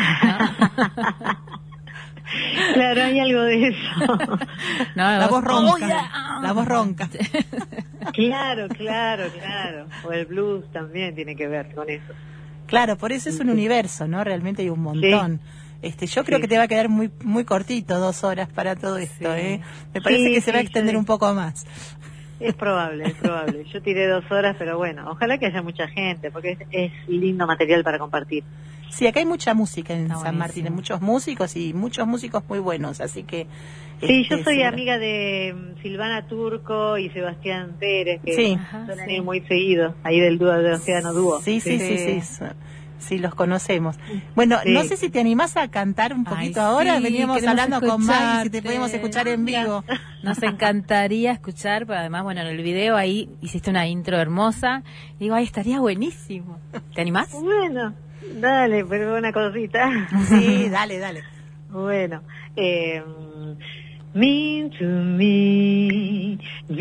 Claro, hay algo de eso. No, La voz ronca. Oh, yeah. La voz ronca. Claro, claro, claro. O el blues también tiene que ver con eso. Claro, por eso es un universo, ¿no? Realmente hay un montón. Este, yo creo Sí. que te va a quedar muy muy cortito dos horas para todo esto, Sí. ¿eh? Me parece Sí, que se va a sí, extender sí. un poco más. Es probable, es probable. Yo tiré dos horas, pero bueno, ojalá que haya mucha gente, porque es, es lindo material para compartir. Sí, acá hay mucha música en Está San buenísimo. Martín, hay muchos músicos y muchos músicos muy buenos, así que... Sí, yo este, soy seguro- amiga de mm, Silvana Turco y Sebastián Pérez, que Sí. Ajá, suelen sí. ir muy seguido, ahí del dúo de Océano Dúo. Sí, sí, sí, sí, sí, sí, los conocemos. Mm. Bueno, Sí. no sé si te animás a cantar un Ay, poquito ahora, sí, veníamos queremos hablando con Maggie, si te escucharte. podemos escuchar en vivo. Nos encantaría escuchar, pero además, bueno, en el video ahí hiciste una intro hermosa. Y digo, ay, estaría buenísimo. ¿Te animás? Bueno, dale, pero una cosita. Sí, dale, dale. Bueno, eh, mean to me,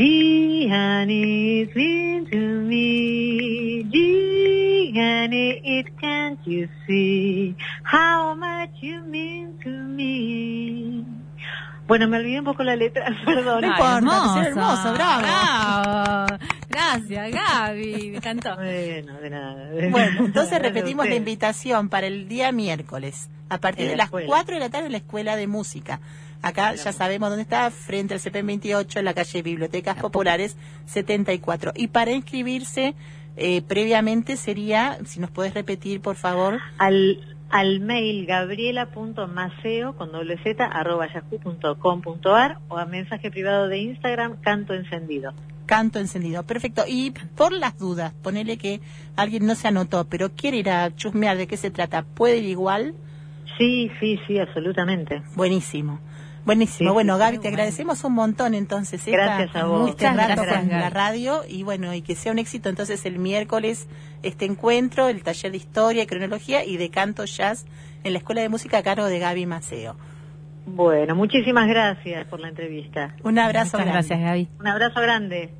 Gianni, mean to me, Gianni, it can't you see how much you mean to me. Bueno, me olvidé un poco la letra, perdón. No importa, es hermoso, bravo. bravo. Gracias, Gaby, me encantó. Bueno, de nada. de Bueno, nada. entonces Gracias a repetimos la ustedes. invitación para el día miércoles, a partir En de la las escuela. cuatro de la tarde en la Escuela de Música. Acá ya sabemos dónde está, frente al C P M veintiocho, en la calle Bibliotecas Populares setenta y cuatro. Y para inscribirse, eh, previamente sería, si nos podés repetir, por favor. Al, al mail gabriela.maceo con doble z arroba yahoo punto com punto ar o a mensaje privado de Instagram canto encendido. Canto encendido, perfecto. Y por las dudas, ponele que alguien no se anotó, pero quiere ir a chusmear de qué se trata, ¿puede ir igual? Sí, sí, sí, absolutamente. Buenísimo. Buenísimo. Sí, bueno, sí, Gaby, sí, te bueno. agradecemos un montón entonces. esta- Gracias a vos. este Muchas rato gracias, con Gaby. la radio y bueno, y que sea un éxito entonces el miércoles este encuentro, el taller de historia y cronología y de canto jazz en la Escuela de Música a cargo de Gaby Maceo. Bueno, muchísimas gracias por la entrevista. Un abrazo Muchas grande. gracias, Gaby. Un abrazo grande.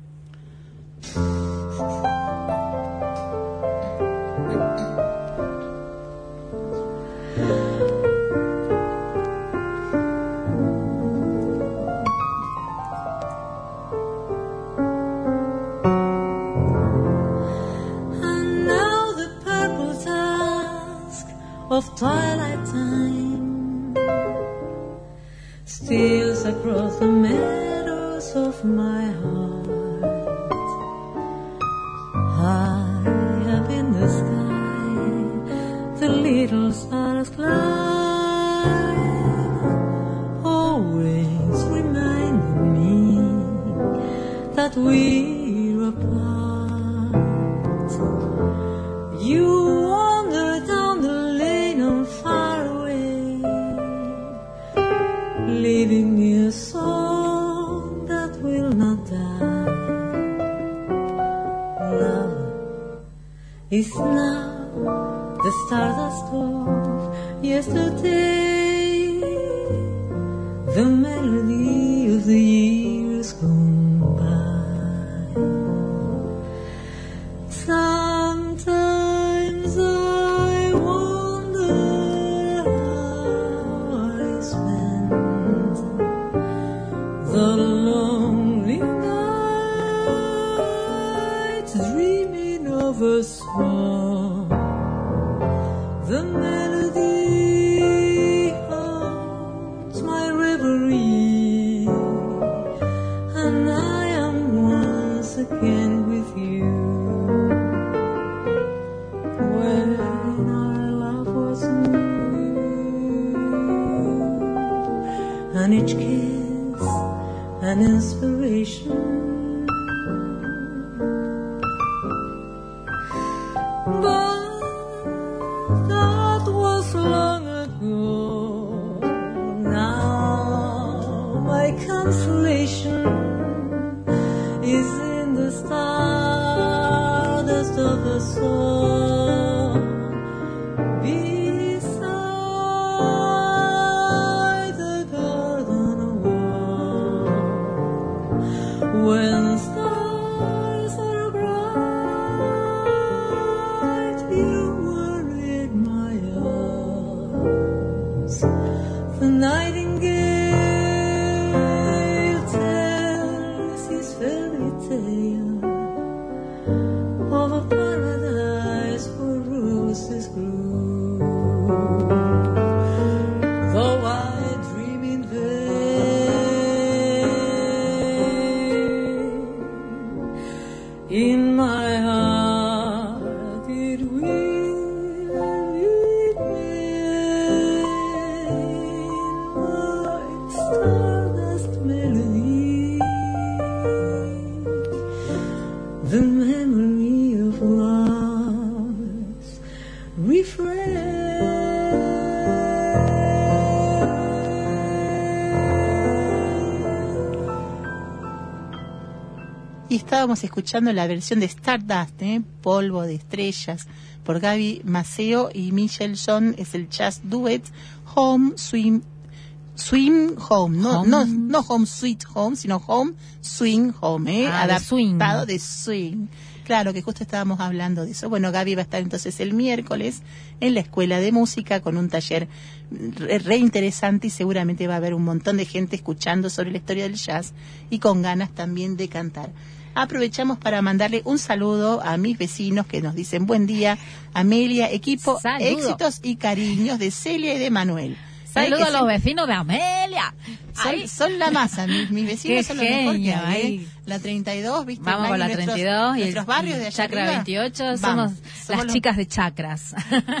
And now the purple dusk of twilight time steals across the meadows of my heart. High up in the sky, the little stars climb, always reminding me that we're apart. You wander down the lane and far away, leaving me a song that will not die. Love is now the stardust of yesterday, the melody of the years gone by. Sometimes I wonder how I spent the lonely night dreaming of a song. The melody haunts my reverie. an inspiration. But that was long ago. Now my consolation is in the stardust of a song beside the garden wall. When stars are bright, you were in my arms. The nightingale tells his fairy tale of a paradise where roses grew. Though I dream in vain, in my heart it will remain my stardust melody, the memory of love's refrain. Y estábamos escuchando la versión de Stardust, ¿eh? Polvo de estrellas, por Gaby Maceo y Michelle John. Es el jazz duet Home Swim Swim Home, no, Home. no, no Home Sweet Home, sino Home Swing Home, ¿eh? Ah, de swing. Adaptado de swing. Claro, que justo estábamos hablando de eso. Bueno, Gaby va a estar entonces el miércoles en la Escuela de Música con un taller re, re interesante, y seguramente va a haber un montón de gente escuchando sobre la historia del jazz y con ganas también de cantar. Aprovechamos para mandarle un saludo a mis vecinos que nos dicen buen día, Amelia, equipo, Saludo. éxitos y cariños de Celia y de Manuel. Saludos ¿Eh? a Que los siempre- vecinos de Amelia. Son, Ay, son la masa, mis, mis vecinos Qué son lo mejor que genio, hay, ¿eh? ahí. La treinta y dos, ¿viste? Vamos con la Maggie, treinta y nuestros- dos y el nuestros barrios de allá Chacra arriba. veintiocho, Vamos, somos, somos las los- chicas de Chacras.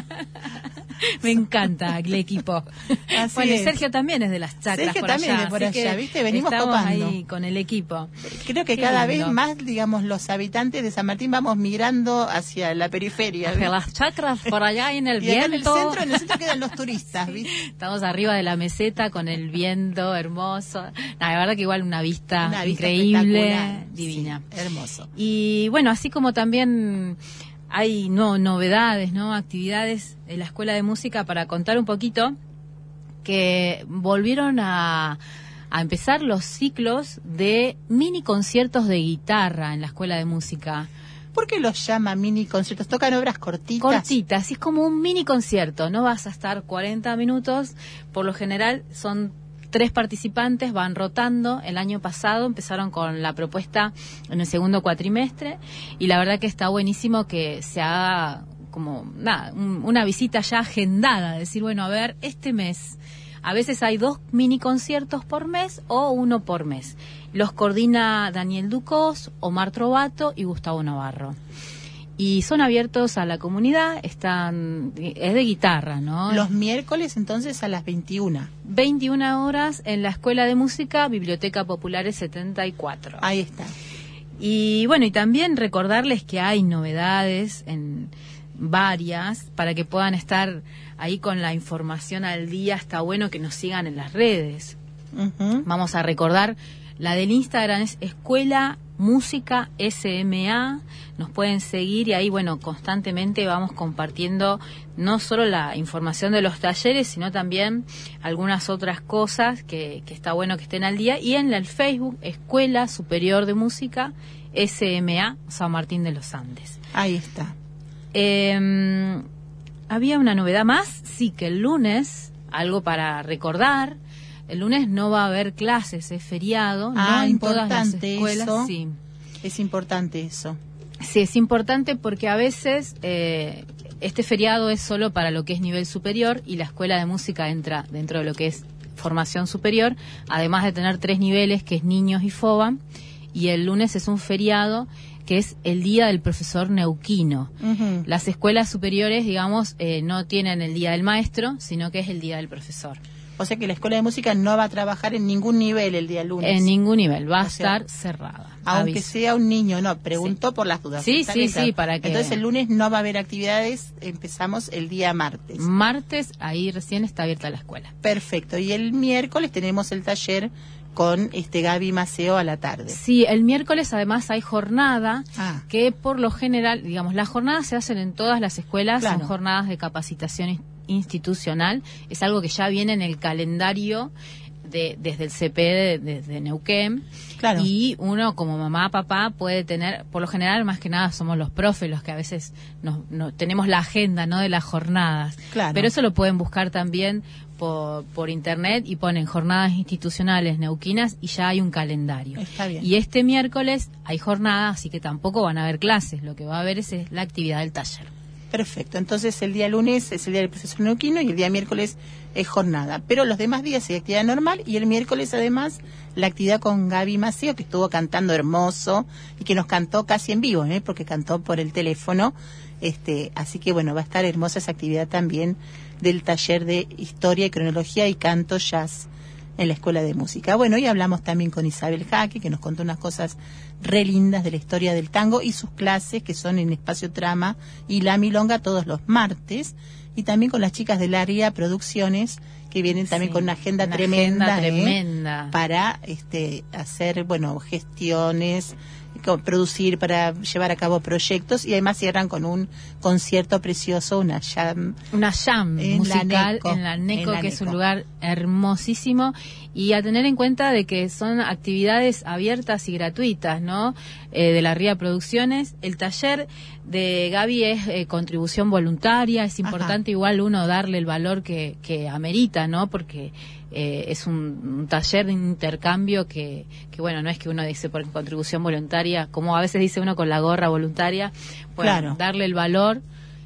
Me encanta el equipo. Así Bueno, y es. Sergio también es de las Chacras Sergio por también allá, es de por así allá, que ¿viste? Venimos estamos copando. ahí con el equipo. Creo que Qué cada lindo. vez más, digamos, los habitantes de San Martín vamos migrando hacia la periferia. Hacia ¿viste? las Chacras por allá y en el Y acá viento. en el centro, en el centro quedan los turistas, ¿viste? Estamos arriba de la meseta con el viento hermoso. No, la verdad que igual una vista, Una vista increíble, espectacular. divina. Sí, hermoso. Y bueno, así como también hay no novedades, no actividades en la Escuela de Música, para contar un poquito que volvieron a, a empezar los ciclos de mini conciertos de guitarra en la Escuela de Música. ¿Por qué los llama mini conciertos? ¿Tocan obras cortitas? Cortitas, es como un mini concierto, no vas a estar cuarenta minutos, por lo general son tres participantes, van rotando. El año pasado empezaron con la propuesta en el segundo cuatrimestre y la verdad que está buenísimo que se haga como nada, un- una visita ya agendada, decir, bueno, a ver, este mes, a veces hay dos mini conciertos por mes o uno por mes. Los coordina Daniel Ducos, Omar Trovato y Gustavo Navarro. Y son abiertos a la comunidad, están es de guitarra, ¿no? Los miércoles, entonces, a las veintiuna. veintiuna horas en la Escuela de Música, Biblioteca Populares setenta y cuatro. Ahí está. Y bueno, y también recordarles que hay novedades en varias para que puedan estar ahí con la información al día. Está bueno que nos sigan en las redes. Ujú. Vamos a recordar, la del Instagram es Escuela Música S M A, nos pueden seguir y ahí, bueno, constantemente vamos compartiendo no solo la información de los talleres, sino también algunas otras cosas que, que está bueno que estén al día. Y en el Facebook, Escuela Superior de Música S M A San Martín de los Andes. Ahí está. Eh, había una novedad más, sí, que el lunes, algo para recordar, el lunes no va a haber clases, es feriado, Ah, no en todas las importante escuelas. eso. Sí. Es importante eso. Sí, es importante porque a veces eh, este feriado es solo para lo que es nivel superior y la escuela de música entra dentro de lo que es formación superior, además de tener tres niveles, que es niños y FOBA, y el lunes es un feriado que es el Día del Profesor Neuquino. Ujú. Las escuelas superiores, digamos, eh, no tienen el Día del Maestro, sino que es el Día del Profesor. O sea que la escuela de música no va a trabajar en ningún nivel el día lunes. En ningún nivel, va a O sea, estar cerrada. Aunque aviso. sea un niño, no, preguntó Sí. por las dudas. Sí, Está sí, bien claro. sí, para que- Entonces el lunes no va a haber actividades, empezamos el día martes. Martes, ahí recién está abierta la escuela. Perfecto, y el miércoles tenemos el taller con este Gaby Maceo a la tarde. Sí, el miércoles además hay jornada Ah. que por lo general, digamos, las jornadas se hacen en todas las escuelas, Claro. son jornadas de capacitación in- institucional, es algo que ya viene en el calendario de, desde el C P de, desde Neuquén. Claro. Y uno como mamá, papá puede tener, por lo general más que nada somos los profes los que a veces nos, no, tenemos la agenda, ¿no?, de las jornadas. Claro. Pero eso lo pueden buscar también por, por internet y ponen jornadas institucionales neuquinas y ya hay un calendario. Está bien. Y este miércoles hay jornada, así que tampoco van a haber clases, lo que va a haber es, es la actividad del taller. Perfecto, entonces el día lunes es el día del profesor neuquino y el día miércoles es jornada. Pero los demás días hay actividad normal y el miércoles además la actividad con Gaby Maceo, que estuvo cantando hermoso y que nos cantó casi en vivo, ¿eh? Porque cantó por el teléfono. Este, así que bueno, va a estar hermosa esa actividad también del taller de Historia y Cronología y Canto Jazz en la Escuela de Música. Bueno, y hablamos también con Isabel Jaque, que nos contó unas cosas re lindas de la historia del tango y sus clases, que son en Espacio Trama y La Milonga todos los martes, y también con las chicas del área Producciones, que vienen también Sí, con una agenda una tremenda, agenda ¿eh? tremenda. Para este, hacer, bueno, gestiones, co- producir, para llevar a cabo proyectos, y además cierran con un concierto precioso, una jam. Una jam En la musical Neco, en la Neco, en la que es un Neco. lugar hermosísimo, y a tener en cuenta de que son actividades abiertas y gratuitas, ¿no? Eh, de la Ría Producciones. El taller de Gaby es eh, contribución voluntaria, es importante igual uno darle el valor que, que amerita, ¿no? Porque eh, es un, un taller de intercambio que, que, bueno, no es que uno dice por contribución voluntaria, como a veces dice uno con la gorra voluntaria, bueno, Claro. darle el valor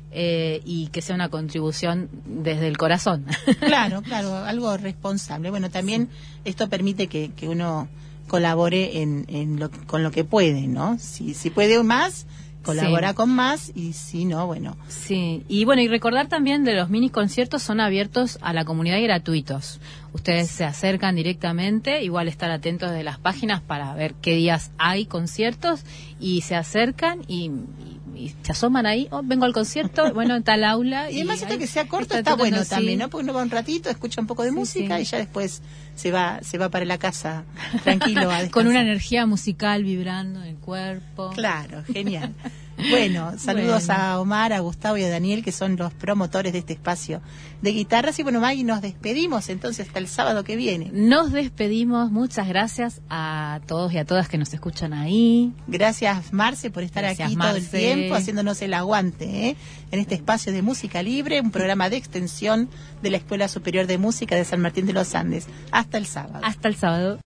eh, y que sea una contribución desde el corazón. Claro, claro, algo responsable. Bueno, también esto permite que, que uno colabore en, en lo, con lo que puede, ¿no? Si, si puede más, colabora Sí. con más, y si no, bueno. Sí, y bueno, y recordar también de los mini conciertos son abiertos a la comunidad y gratuitos. Ustedes se acercan directamente, igual estar atentos de las páginas para ver qué días hay conciertos, y se acercan y, y, y se asoman ahí, oh, vengo al concierto, bueno, en tal aula. Y además esto ahí que sea corto está está todo, bueno sí. también, ¿no? Porque uno va un ratito, escucha un poco de Sí, música sí. y ya después se va se va para la casa tranquilo a descansar. Con una energía musical vibrando en el cuerpo. Claro, genial. Bueno, saludos Bueno. a Omar, a Gustavo y a Daniel, que son los promotores de este espacio de guitarras. Y bueno, Maggie, nos despedimos entonces hasta el sábado que viene. Nos despedimos, muchas gracias a todos y a todas que nos escuchan ahí. Gracias, Marce, por estar Gracias, aquí todo el Marce. tiempo, haciéndonos el aguante, ¿eh? En este espacio de música libre, un programa de extensión de la Escuela Superior de Música de San Martín de los Andes. Hasta el sábado. Hasta el sábado.